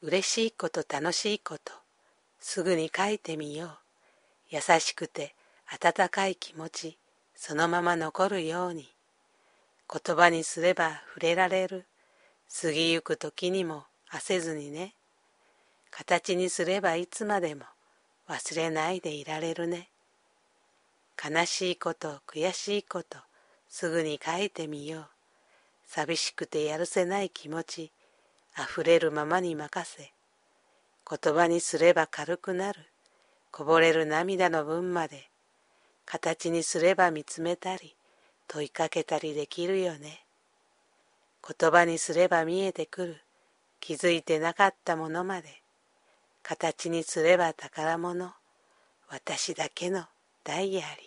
嬉しいこと楽しいこと、すぐに書いてみよう。優しくて温かい気持ち、そのまま残るように。言葉にすれば触れられる。過ぎゆく時にも焦ずにね。形にすればいつまでも忘れないでいられるね。悲しいこと、悔しいこと、すぐに書いてみよう。寂しくてやるせない気持ち、あふれるままに任せ。言葉にすれば軽くなる。こぼれる涙の分まで。形にすれば見つめたり、問いかけたりできるよね。言葉にすれば見えてくる。気づいてなかったものまで。形にすれば宝物。私だけのダイアリー。